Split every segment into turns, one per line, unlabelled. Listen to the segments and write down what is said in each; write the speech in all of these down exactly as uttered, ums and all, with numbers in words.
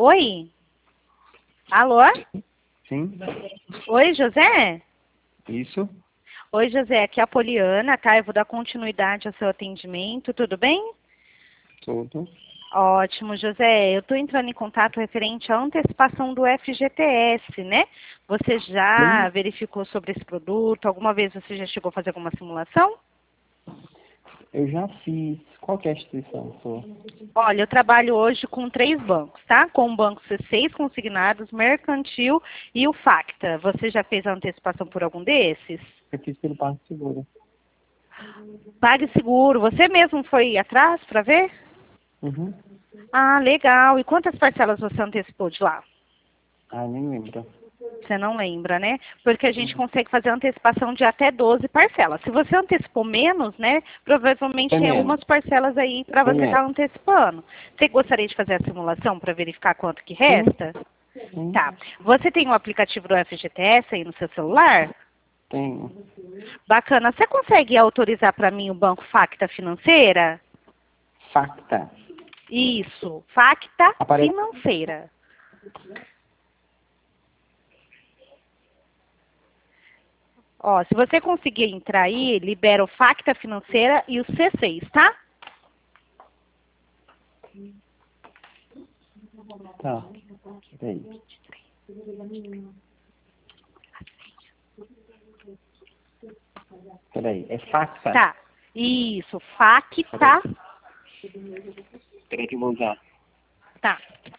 Oi? Alô?
Sim,
Oi, José?
isso.
Oi, José, aqui é a Poliana, tá? Eu vou dar continuidade ao seu atendimento, tudo bem?
Tudo.
Ótimo, José. Eu estou entrando em contato referente à antecipação do F G T S, né? Você já
Sim.
verificou sobre esse produto? Alguma vez você já chegou a fazer alguma simulação?
Eu já fiz. Qual que é a instituição sua?
Olha, eu trabalho hoje com três bancos, tá? Com o Banco C seis Consignados, Mercantil e o Facta. Você já fez a antecipação por algum desses?
Eu fiz pelo PagSeguro.
PagSeguro. Você mesmo foi atrás para ver?
Uhum.
Ah, legal. E quantas parcelas você antecipou de lá?
Ah, nem lembro.
Você não lembra, né? Porque a gente consegue fazer antecipação de até doze parcelas. Se você antecipou menos, né? Provavelmente
Foi
tem
menos.
algumas parcelas aí para
Foi
você estar
menos.
antecipando. Você gostaria de fazer a simulação para verificar quanto que
Sim.
resta?
Sim.
Tá. Você tem o aplicativo do F G T S aí no seu celular?
Tenho.
Bacana. Você consegue autorizar para mim o Banco Facta Financeira?
Facta.
Isso. Facta
Aparece.
Financeira. Ó, se você conseguir entrar aí, libera o Facta Financeira e o C seis, tá?
Tá. Peraí. Peraí. É Facta?
Tá. Isso, Facta.
Peraí que eu vou usar.
Tá.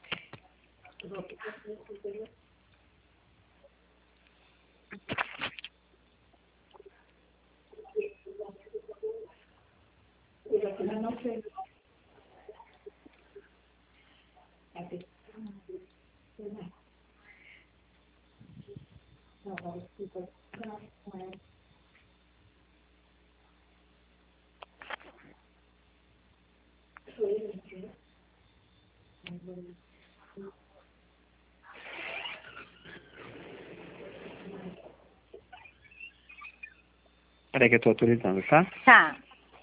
Peraí que eu tô autorizando, tá?
Tá.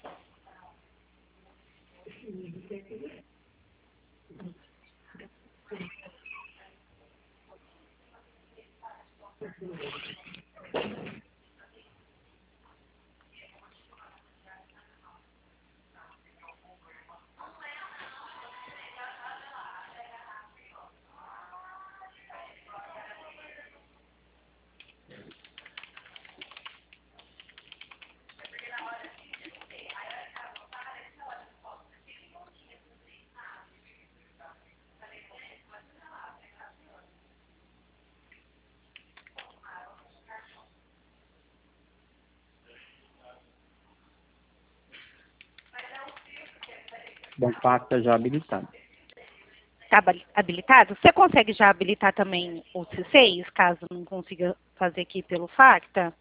Bom, Facta já habilitado.
Tá habili- habilitado? Você consegue já habilitar também o C seis, caso não consiga fazer aqui pelo Facta?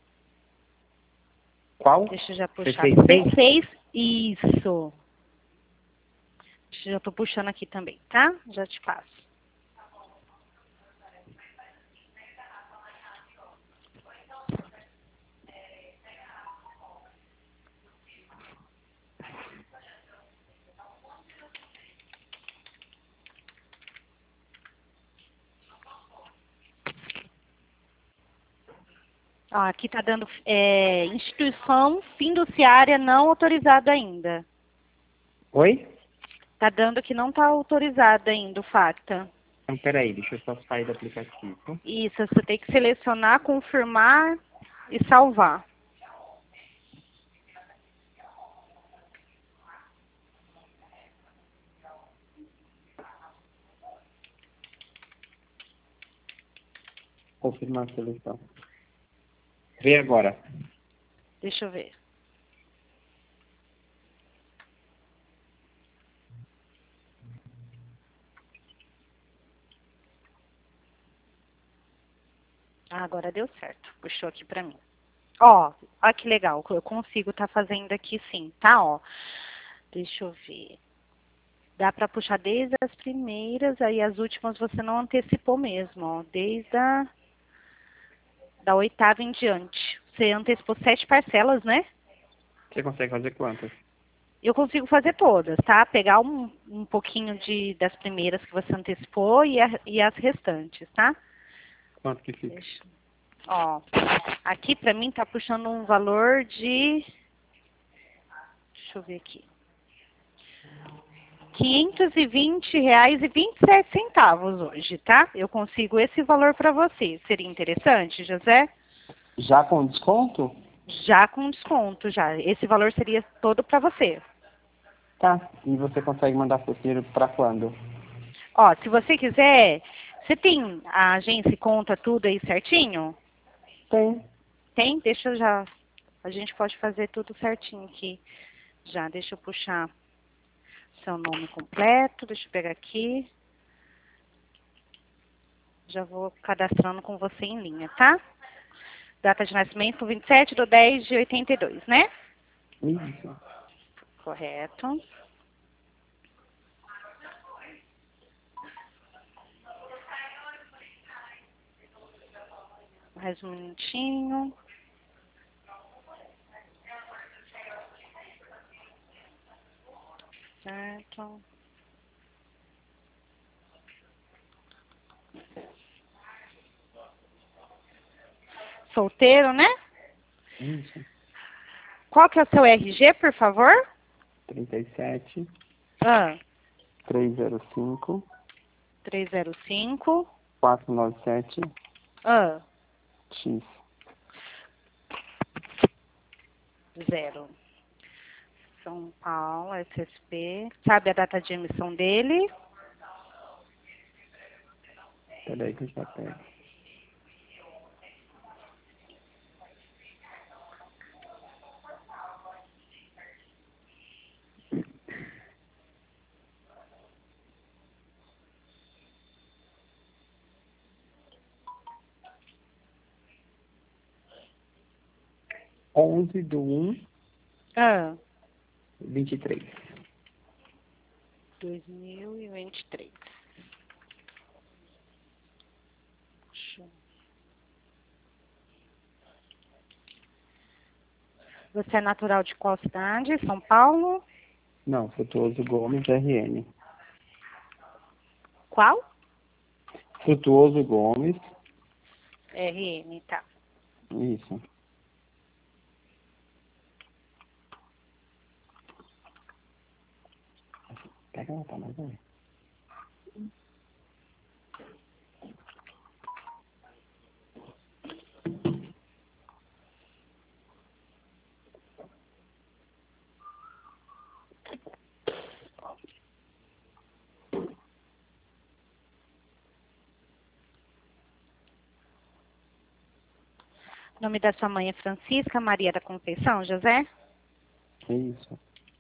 Qual?
Deixa eu já
C
puxar.
seis
C
Pay?
seis, isso. Deixa eu já tô puxando aqui também, tá? Já te passo. Ó, aqui tá dando é, instituição fiduciária não autorizada ainda.
Oi?
Tá dando que não tá autorizada ainda o Facta.
Então, peraí, deixa eu só sair do aplicativo.
Isso, você tem que selecionar, confirmar e salvar.
Confirmar a seleção. Vê agora.
Deixa eu ver. Ah, agora deu certo. Puxou aqui pra mim. Ó, ó que legal. Eu consigo estar fazendo aqui sim, tá? Ó, deixa eu ver. Dá pra puxar desde as primeiras, aí as últimas você não antecipou mesmo, ó. Desde a da oitava em diante. Você antecipou sete parcelas, né?
Você consegue fazer quantas?
Eu consigo fazer todas, tá? Pegar um, um pouquinho de, das primeiras que você antecipou e, a, e as restantes, tá?
Quanto que fica?
Deixa, ó, aqui pra mim tá puxando um valor de... Deixa eu ver aqui. quinhentos e vinte reais e vinte e sete centavos hoje, tá? Eu consigo esse valor para você. Seria interessante, José?
Já com desconto?
Já com desconto, já. Esse valor seria todo para você.
Tá. E você consegue mandar dinheiro para quando?
Ó, se você quiser, você tem a agência e conta tudo aí certinho?
Tem.
Tem? Deixa eu já... A gente pode fazer tudo certinho aqui. Já, deixa eu puxar seu nome completo. Deixa eu pegar aqui. Já vou cadastrando com você em linha, tá? Data de nascimento, vinte e sete de dez de oitenta e dois, né?
Isso.
Correto. Mais um minutinho. Certo. Solteiro, né?
Isso.
Qual que é o seu R G, por favor?
trinta e sete,
Ah,
trezentos e cinco,
trezentos e cinco.
quatrocentos e noventa e sete,
Ah,
X.
zero. São Paulo, S S P. Sabe a data de emissão dele?
Peraí que eu já pego. onze do um,
Ah,
vinte e três.
dois mil e vinte e três. Show. Você é natural de qual cidade? São Paulo?
Não, Frutuoso Gomes, R N.
Qual?
Frutuoso Gomes.
R N, tá.
Isso. Pega ela, tá mais aí.
O nome da sua mãe é Francisca Maria da Conceição, José?
Isso.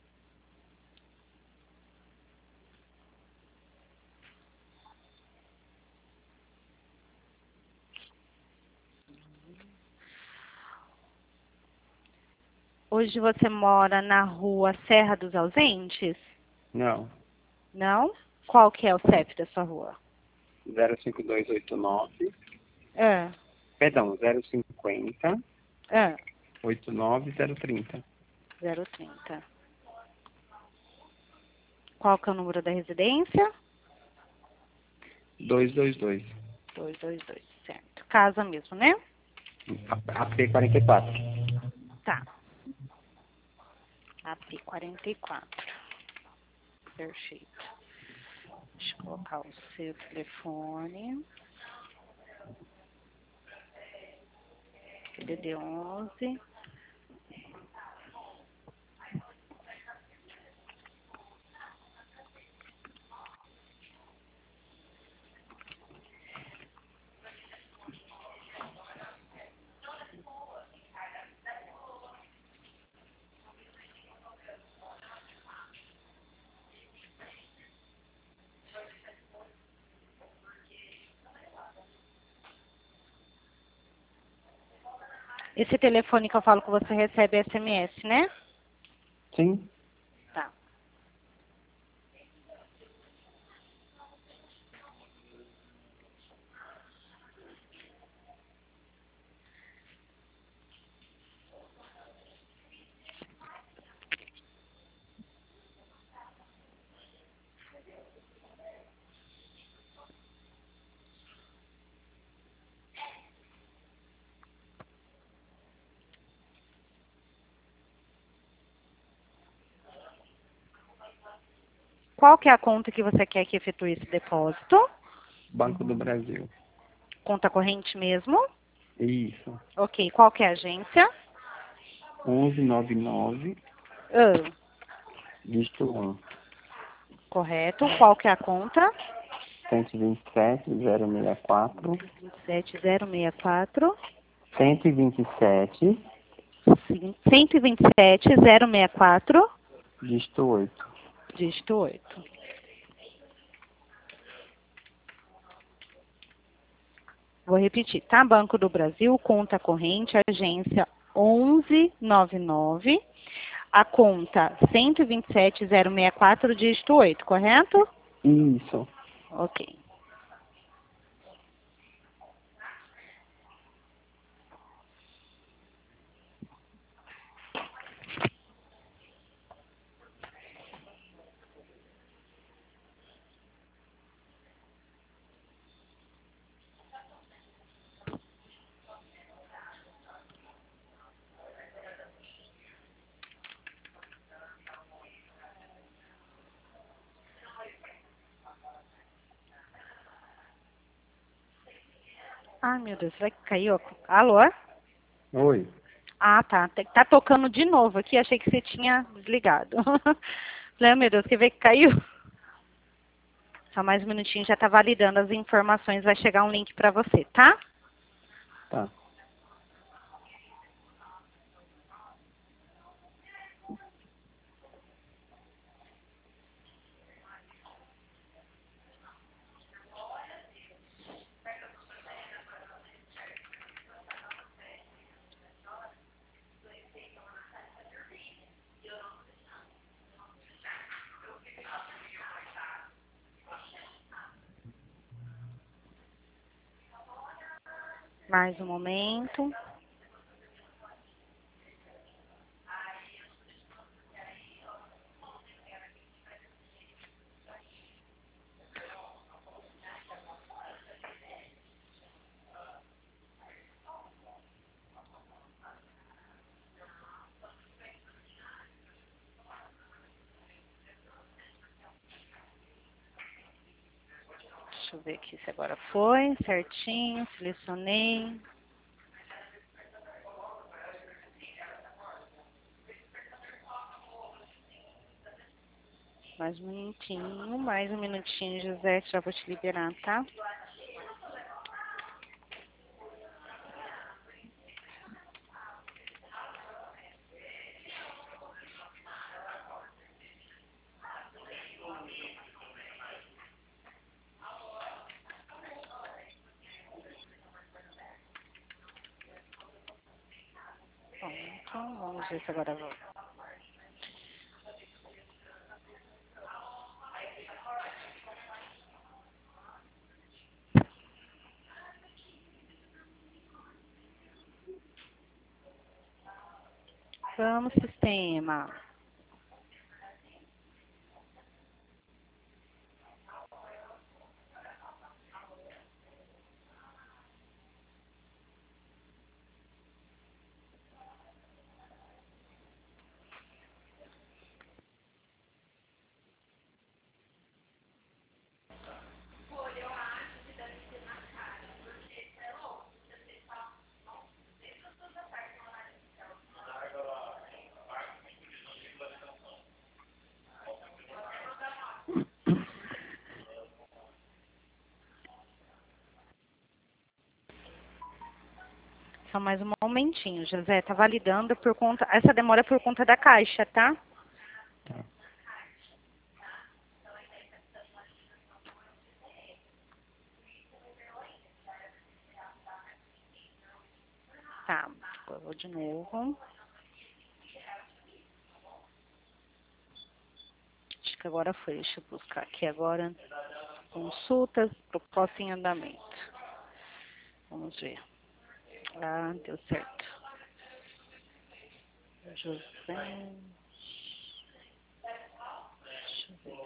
Hoje você mora na rua Serra dos Ausentes?
Não.
Não? Qual que é o C E P da sua rua?
zero cinco dois oito nove.
Ah,
Perdão, zero cinquenta,
ah,
oitenta e nove, zero trinta.
zero trinta. Qual que é o número da residência?
duzentos e vinte e dois.
duzentos e vinte e dois, certo. Casa mesmo, né?
A P quarenta e quatro.
Tá. A P quarenta e quatro. Perfeito. Deixa eu colocar o seu telefone. D D onze. Esse telefone que eu falo que você recebe S M S, né?
Sim.
Tá. Qual que é a conta que você quer que efetue esse depósito?
Banco do Brasil.
Conta corrente mesmo?
Isso.
Ok. Qual que é a agência?
onze noventa e nove,
Ah,
dígito um.
correto. Qual que é a conta?
cento e vinte e sete, zero sessenta e quatro.
vinte e sete zero sessenta e quatro.
cento e vinte e sete,
Sim, cento e vinte e sete zero sessenta e quatro.
dígito oito.
Dígito oito. Vou repetir, tá? Banco do Brasil, conta corrente, agência onze noventa e nove, a conta cento e vinte e sete zero sessenta e quatro, dígito oito, correto?
Isso.
Ok. Ai, meu Deus, será que caiu? Alô?
Oi.
Ah, tá. Tá tocando de novo aqui, achei que você tinha desligado. Falei, meu Deus, quer ver que caiu? Só mais um minutinho, já tá validando as informações, vai chegar um link para você, tá?
Tá.
Mais um momento. Deixa eu ver aqui se agora foi certinho, selecionei. Mais um minutinho, mais um minutinho, José, que já vou te liberar, tá? Pronto, vamos ver se agora vai. Vamos, sistema. Só mais um momentinho, José, tá validando por conta, essa demora é por conta da caixa, tá?
Tá.
Tá, eu vou de novo. Acho que agora foi, deixa eu buscar aqui agora. Consultas, proposta em andamento. Vamos ver. Ah, deu certo. José. Deixa eu ver.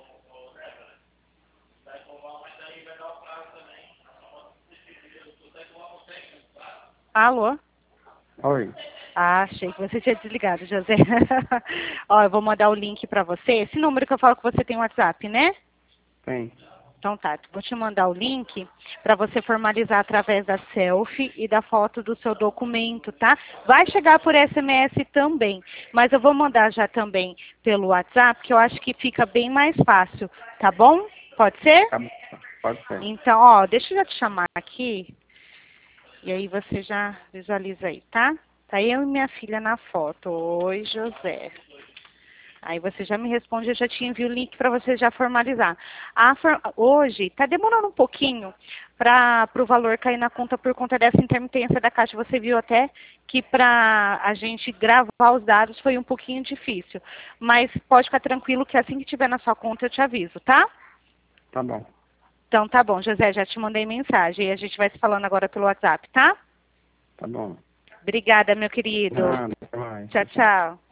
Alô?
Oi.
Ah, achei que você tinha desligado, José. Ó, eu vou mandar o link para você. Esse número que eu falo que você tem WhatsApp, né?
Tem.
Então tá, vou te mandar o link para você formalizar através da selfie e da foto do seu documento, tá? Vai chegar por S M S também, mas eu vou mandar já também pelo WhatsApp, que eu acho que fica bem mais fácil, tá bom? Pode ser?
Tá bom. Pode ser.
Então, ó, deixa eu já te chamar aqui, e aí você já visualiza aí, tá? Tá eu e minha filha na foto. Oi, José. Aí você já me responde, eu já te envio o link para você já formalizar. A for... Hoje, está demorando um pouquinho para o valor cair na conta por conta dessa intermitência da Caixa. Você viu até que para a gente gravar os dados foi um pouquinho difícil. Mas pode ficar tranquilo que assim que tiver na sua conta eu te aviso, tá?
Tá bom.
Então tá bom, José, já te mandei mensagem e a gente vai se falando agora pelo WhatsApp, tá?
Tá bom.
Obrigada, meu querido.
Nada, até mais.
Tchau, tchau.